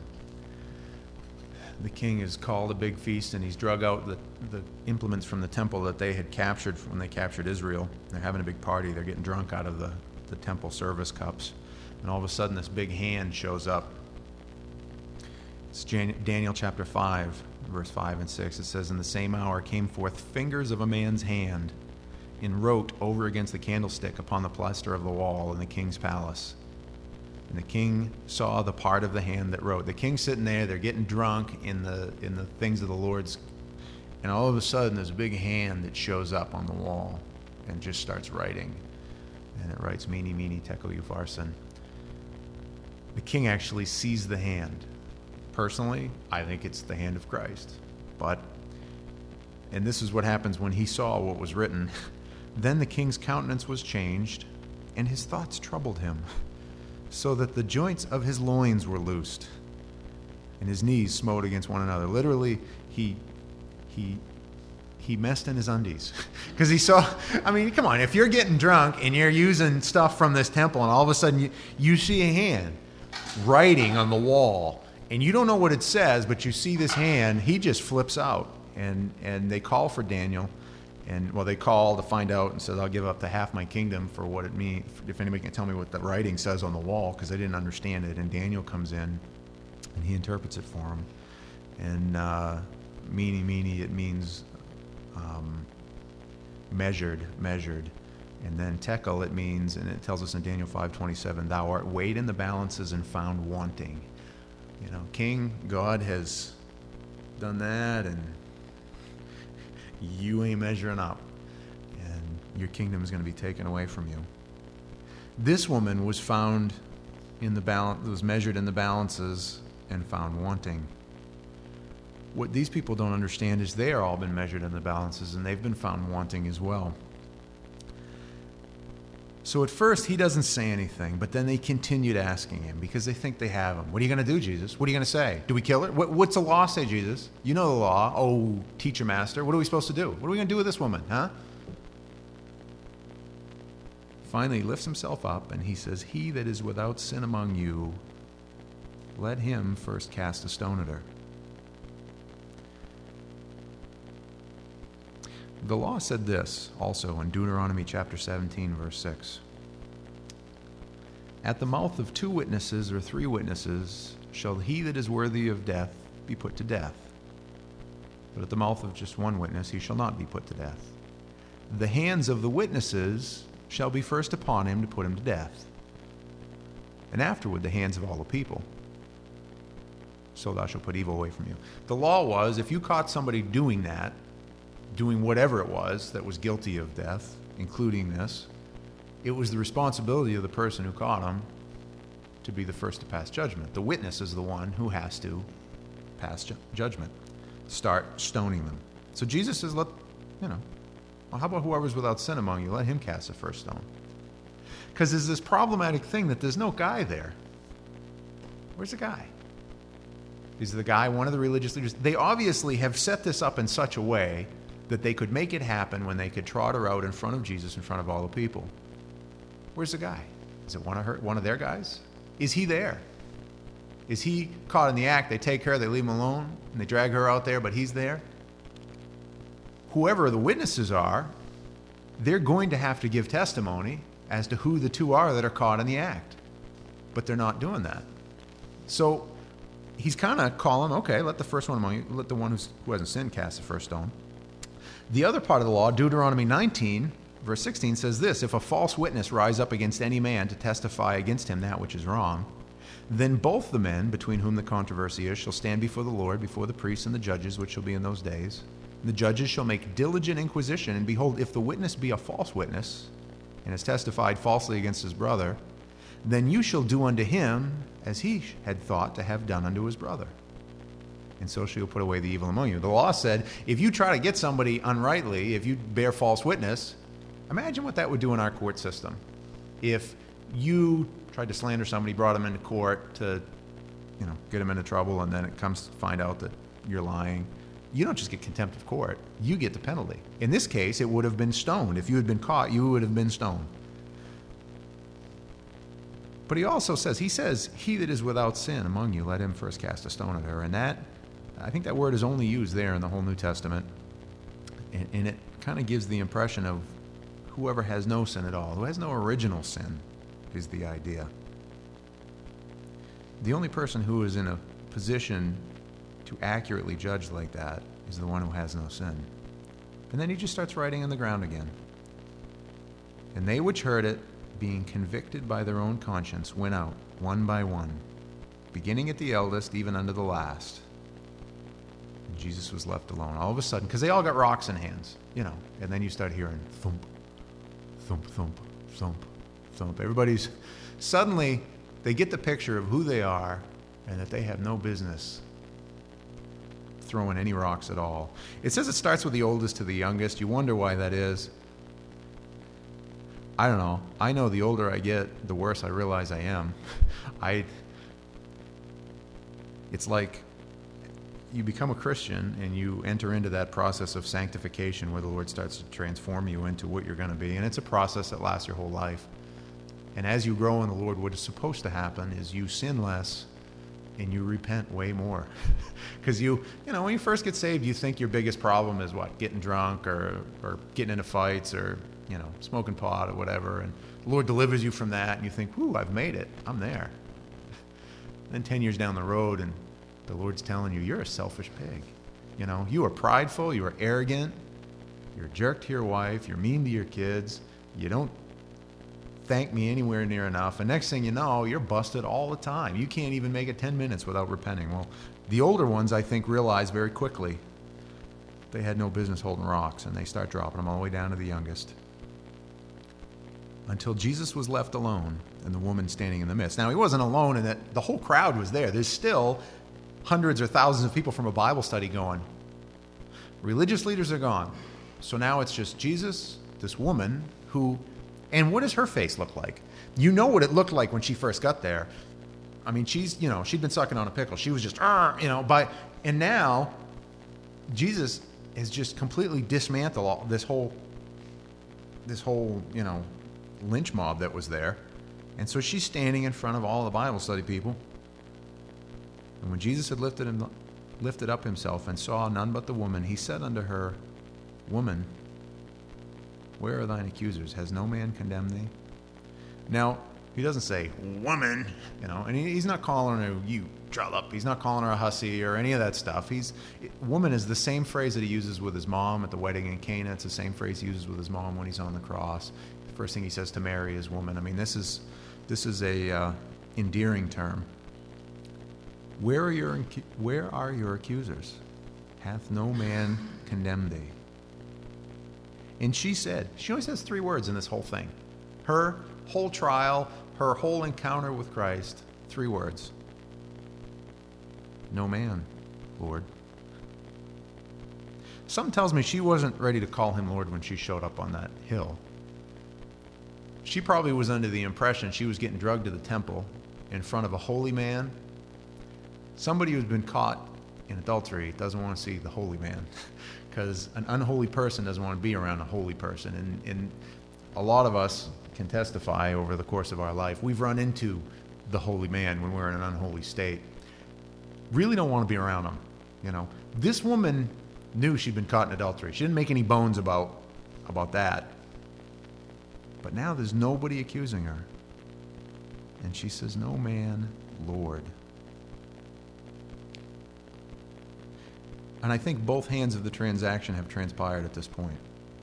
the king has called a big feast and he's drug out the implements from the temple that they had captured when they captured Israel. They're having a big party. They're getting drunk out of the temple service cups. And all of a sudden, this big hand shows up. It's Daniel chapter 5, verse 5 and 6. It says, in the same hour came forth fingers of a man's hand, and wrote over against the candlestick upon the plaster of the wall in the king's palace. And the king saw the part of the hand that wrote. The king's sitting there, they're getting drunk in the things of the Lord's, and all of a sudden there's a big hand that shows up on the wall and just starts writing. And it writes, Mene, Mene, Tekel, Upharsin. The king actually sees the hand. Personally, I think it's the hand of Christ. And this is what happens when he saw what was written. Then the king's countenance was changed, and his thoughts troubled him, so that the joints of his loins were loosed, and his knees smote against one another. Literally, he messed in his undies. Because he saw, come on, if you're getting drunk and you're using stuff from this temple, and all of a sudden you see a hand writing on the wall, and you don't know what it says, but you see this hand, he just flips out. And they call for Daniel. And, well, they call to find out and says, I'll give up to half my kingdom for what it means, if anybody can tell me what the writing says on the wall, because they didn't understand it. And Daniel comes in, and he interprets it for them. And meanie, it means measured. And then tekel, it means, and it tells us in Daniel 5:27, thou art weighed in the balances and found wanting. You know, King, God has done that, and you ain't measuring up, and your kingdom is going to be taken away from you. This woman was found in the balance, was measured in the balances and found wanting. What these people don't understand is they are all been measured in the balances, and they've been found wanting as well. So at first he doesn't say anything, but then they continued asking him because they think they have him. What are you going to do, Jesus? What are you going to say? Do we kill her? What's the law say, Jesus? You know the law. Oh, teacher, master. What are we supposed to do? What are we going to do with this woman, huh? Finally, he lifts himself up and he says, he that is without sin among you, let him first cast a stone at her. The law said this also in Deuteronomy chapter 17, verse 6. At the mouth of 2 witnesses or 3 witnesses shall he that is worthy of death be put to death. But at the mouth of just 1 witness he shall not be put to death. The hands of the witnesses shall be first upon him to put him to death, and afterward the hands of all the people. So thou shalt put evil away from you. The law was, if you caught somebody doing that, doing whatever it was that was guilty of death, including this, it was the responsibility of the person who caught him to be the first to pass judgment. The witness is the one who has to pass judgment, start stoning them. So Jesus says, well, how about whoever's without sin among you? Let him cast the first stone. Because there's this problematic thing that there's no guy there. Where's the guy? Is the guy one of the religious leaders? They obviously have set this up in such a way that they could make it happen when they could trot her out in front of Jesus, in front of all the people. Where's the guy? Is it one of their guys? Is he there? Is he caught in the act? They take her, they leave him alone, and they drag her out there, but he's there? Whoever the witnesses are, they're going to have to give testimony as to who the 2 are that are caught in the act. But they're not doing that. So he's kind of calling, okay, let the first one among you, let the one who hasn't sinned cast the first stone. The other part of the law, Deuteronomy 19, verse 16, says this, if a false witness rise up against any man to testify against him that which is wrong, then both the men between whom the controversy is shall stand before the Lord, before the priests and the judges, which shall be in those days. The judges shall make diligent inquisition, and behold, if the witness be a false witness, and has testified falsely against his brother, then you shall do unto him as he had thought to have done unto his brother. And so shall you put away the evil among you. The law said, if you try to get somebody unrightly, if you bear false witness, imagine what that would do in our court system. If you tried to slander somebody, brought them into court to, get them into trouble, and then it comes to find out that you're lying, you don't just get contempt of court, you get the penalty. In this case, it would have been stoned. If you had been caught, you would have been stoned. But he also says, he that is without sin among you, let him first cast a stone at her. And that, I think that word is only used there in the whole New Testament. And it kind of gives the impression of whoever has no sin at all, who has no original sin, is the idea. The only person who is in a position to accurately judge like that is the one who has no sin. And then he just starts writing on the ground again. And they which heard it, being convicted by their own conscience, went out, one by one, beginning at the eldest, even unto the last. And Jesus was left alone. All of a sudden, because they all got rocks in hands, and then you start hearing thump, thump, thump, thump, thump. Suddenly, they get the picture of who they are and that they have no business throwing any rocks at all. It says it starts with the oldest to the youngest. You wonder why that is. I don't know. I know the older I get, the worse I realize I am. It's like you become a Christian and you enter into that process of sanctification where the Lord starts to transform you into what you're going to be. And it's a process that lasts your whole life. And as you grow in the Lord, what is supposed to happen is you sin less and you repent way more. Because when you first get saved, you think your biggest problem is what? Getting drunk or getting into fights or, smoking pot or whatever. And the Lord delivers you from that, and you think, whoo, I've made it. I'm there. Then 10 years down the road, and the Lord's telling you, you're a selfish pig. You are prideful, you are arrogant, you're a jerk to your wife, you're mean to your kids, you don't thank me anywhere near enough, and next thing you know, you're busted all the time. You can't even make it 10 minutes without repenting. Well, the older ones, I think, realize very quickly they had no business holding rocks, and they start dropping them all the way down to the youngest. Until Jesus was left alone and the woman standing in the midst. Now, he wasn't alone in that the whole crowd was there. There's still hundreds or thousands of people from a Bible study going. Religious leaders are gone. So now it's just Jesus, this woman who, and what does her face look like? You know what it looked like when she first got there. I mean, she'd been sucking on a pickle. She was just, and now Jesus has just completely dismantled this whole, lynch mob that was there. And so she's standing in front of all the Bible study people. And when Jesus had lifted up himself and saw none but the woman, he said unto her, Woman, where are thine accusers? Has no man condemned thee? Now, he doesn't say, woman, and he's not calling her, you trollop. He's not calling her a hussy or any of that stuff. Woman is the same phrase that he uses with his mom at the wedding in Cana. It's the same phrase he uses with his mom when he's on the cross. The first thing he says to Mary is woman. I mean, this is a endearing term. Where are your accusers? Hath no man condemned thee? And she only says 3 words in this whole thing. Her whole trial, her whole encounter with Christ, 3 words. No man, Lord. Something tells me she wasn't ready to call him Lord when she showed up on that hill. She probably was under the impression she was getting drugged to the temple in front of a holy man. Somebody who's been caught in adultery doesn't want to see the holy man, because an unholy person doesn't want to be around a holy person. And a lot of us can testify over the course of our life, we've run into the holy man when we're in an unholy state. Really don't want to be around him. This woman knew she'd been caught in adultery. She didn't make any bones about that. But now there's nobody accusing her. And she says, no man, Lord. And I think both hands of the transaction have transpired at this point.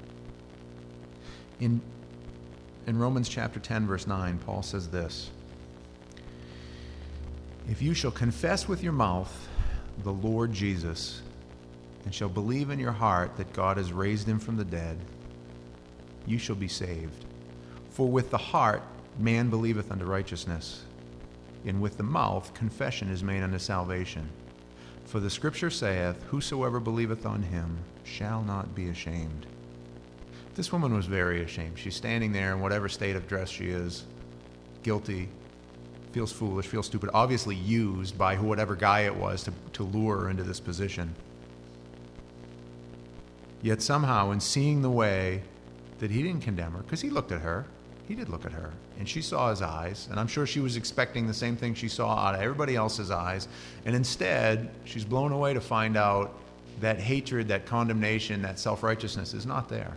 In Romans chapter 10, verse 9, Paul says this, if you shall confess with your mouth the Lord Jesus, and shall believe in your heart that God has raised him from the dead, you shall be saved. For with the heart man believeth unto righteousness, and with the mouth confession is made unto salvation. For the scripture saith, whosoever believeth on him shall not be ashamed. This woman was very ashamed. She's standing there in whatever state of dress she is, guilty, feels foolish, feels stupid, obviously used by whatever guy it was to lure her into this position. Yet somehow, in seeing the way that he didn't condemn her, because he looked at her, he did look at her, and she saw his eyes, and I'm sure she was expecting the same thing she saw out of everybody else's eyes, and instead, she's blown away to find out that hatred, that condemnation, that self-righteousness is not there.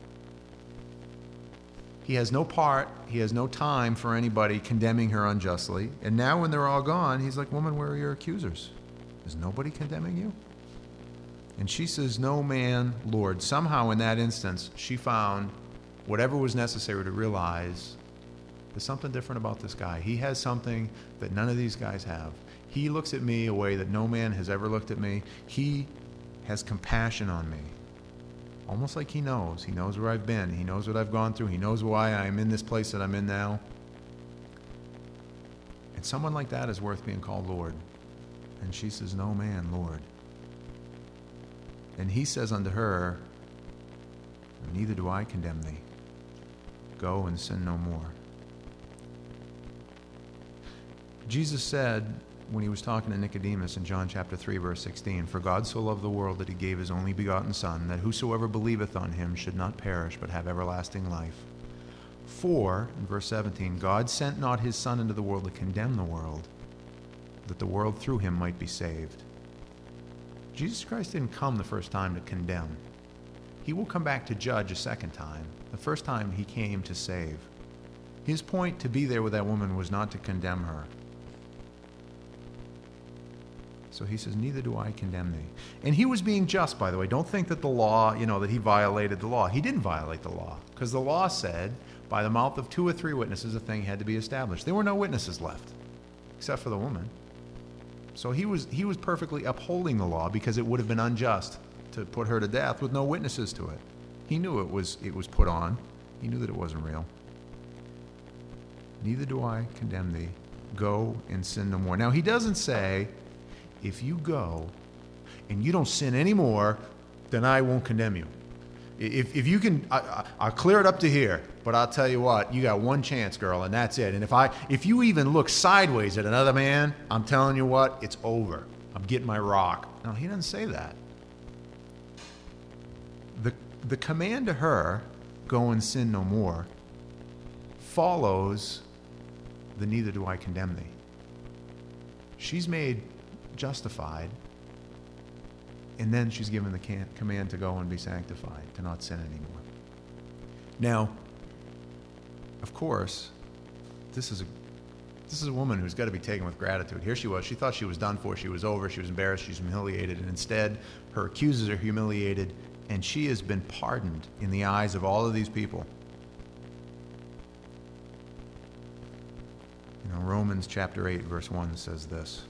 He has no part, he has no time for anybody condemning her unjustly, and now when they're all gone, he's like, woman, where are your accusers? Is nobody condemning you? And she says, no man, Lord. Somehow in that instance, she found whatever was necessary to realize there's something different about this guy. He has something that none of these guys have. He looks at me a way that no man has ever looked at me. He has compassion on me. Almost like he knows. He knows where I've been. He knows what I've gone through. He knows why I'm in this place that I'm in now. And someone like that is worth being called Lord. And she says, no man, Lord. And he says unto her, neither do I condemn thee. Go and sin no more. Jesus said, when he was talking to Nicodemus in John chapter 3, verse 16, for God so loved the world that he gave his only begotten Son, that whosoever believeth on him should not perish, but have everlasting life. For, in verse 17, God sent not his Son into the world to condemn the world, that the world through him might be saved. Jesus Christ didn't come the first time to condemn. He will come back to judge a second time. The first time he came to save. His point to be there with that woman was not to condemn her. So he says, neither do I condemn thee. And he was being just, by the way. Don't think that the law, that he violated the law. He didn't violate the law, because the law said, by the mouth of 2 or 3 witnesses, a thing had to be established. There were no witnesses left, except for the woman. So he was perfectly upholding the law, because it would have been unjust to put her to death with no witnesses to it. He knew it was put on. He knew that it wasn't real. Neither do I condemn thee. Go and sin no more. Now, he doesn't say, if you go and you don't sin anymore, then I won't condemn you. If you can, I'll clear it up to here, but I'll tell you what, you got one chance, girl, and that's it. And if you even look sideways at another man, I'm telling you what, it's over. I'm getting my rock. No, he doesn't say that. The command to her, go and sin no more, follows the neither do I condemn thee. She's made justified, and then she's given the command to go and be sanctified, to not sin anymore. Now, of course, this is a woman who's got to be taken with gratitude. Here she was. She thought she was done for. She was over. She was embarrassed. She was humiliated. And instead, her accusers are humiliated, and she has been pardoned in the eyes of all of these people. Romans chapter 8, verse 1 says this.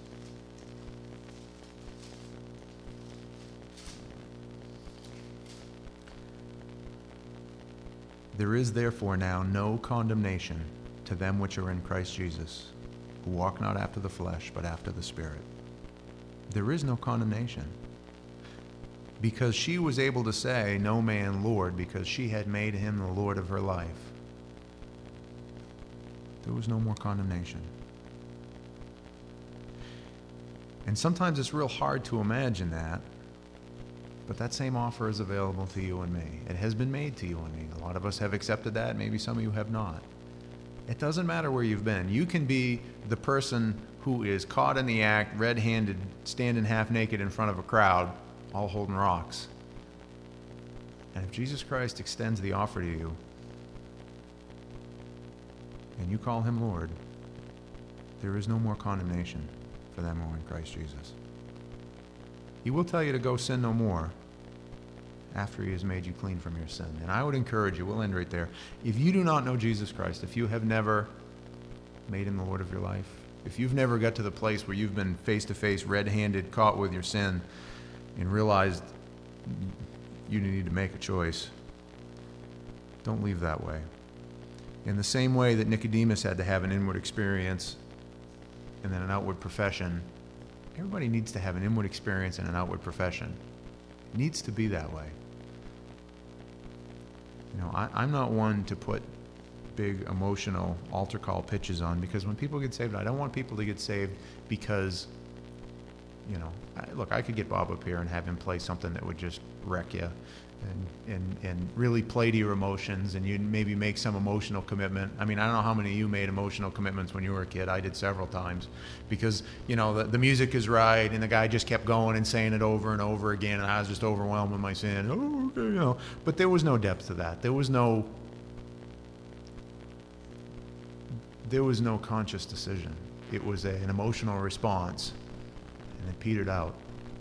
There is therefore now no condemnation to them which are in Christ Jesus, who walk not after the flesh, but after the Spirit. There is no condemnation. Because she was able to say, no man Lord, because she had made him the Lord of her life. There was no more condemnation. And sometimes it's real hard to imagine that, but that same offer is available to you and me. It has been made to you and me. A lot of us have accepted that. Maybe some of you have not. It doesn't matter where you've been. You can be the person who is caught in the act, red-handed, standing half naked in front of a crowd, all holding rocks. And if Jesus Christ extends the offer to you, and you call him Lord, there is no more condemnation for them who are in Christ Jesus. He will tell you to go sin no more after he has made you clean from your sin. And I would encourage you, we'll end right there. If you do not know Jesus Christ, if you have never made him the Lord of your life, if you've never got to the place where you've been face-to-face, red-handed, caught with your sin, and realized you need to make a choice, don't leave that way. In the same way that Nicodemus had to have an inward experience and then an outward profession, everybody needs to have an inward experience and an outward profession. It needs to be that way. I'm not one to put big emotional altar call pitches on, because when people get saved, I don't want people to get saved because, look, I could get Bob up here and have him play something that would just wreck you and really play to your emotions, and you'd maybe make some emotional commitment. I mean, I don't know how many of you made emotional commitments when you were a kid. I did several times because, the music is right, and the guy just kept going and saying it over and over again, and I was just overwhelmed with my sin. Oh, okay, But there was no depth to that. There was no conscious decision. It was an emotional response, and it petered out.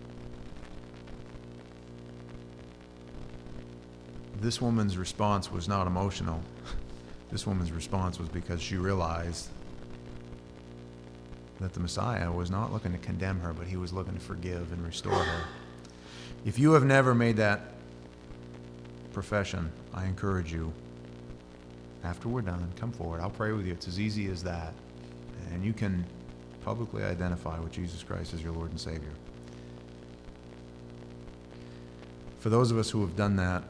This woman's response was not emotional. This woman's response was because she realized that the Messiah was not looking to condemn her, but he was looking to forgive and restore her. If you have never made that profession, I encourage you, after we're done, come forward. I'll pray with you. It's as easy as that. And you can publicly identify with Jesus Christ as your Lord and Savior. For those of us who have done that,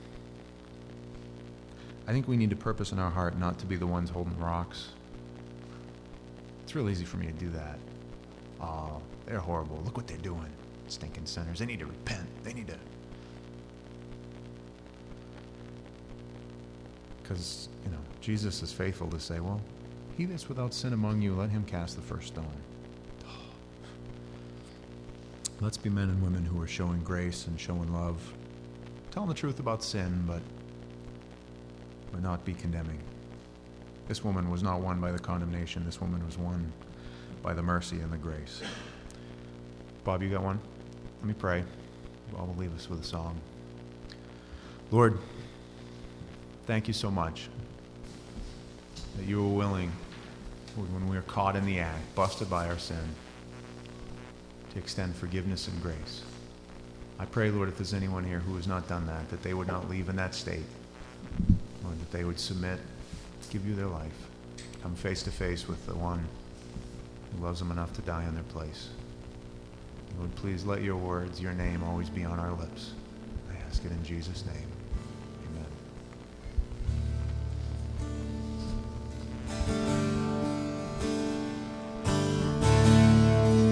I think we need to purpose in our heart not to be the ones holding rocks. It's real easy for me to do that. Oh, they're horrible. Look what they're doing. Stinking sinners. They need to repent. They need to... Because, Jesus is faithful to say, well, he that's without sin among you, let him cast the first stone. Let's be men and women who are showing grace and showing love, telling the truth about sin, but not be condemning. This woman was not won by the condemnation. This woman was won by the mercy and the grace. Bob, you got one? Let me pray. Bob will leave us with a song. Lord, thank you so much that you were willing, when we were caught in the act, busted by our sin, to extend forgiveness and grace. I pray, Lord, if there's anyone here who has not done that, that they would not leave in that state. Lord, that they would submit, give you their life, come face to face with the one who loves them enough to die in their place. Lord, please let your words, your name always be on our lips. I ask it in Jesus' name.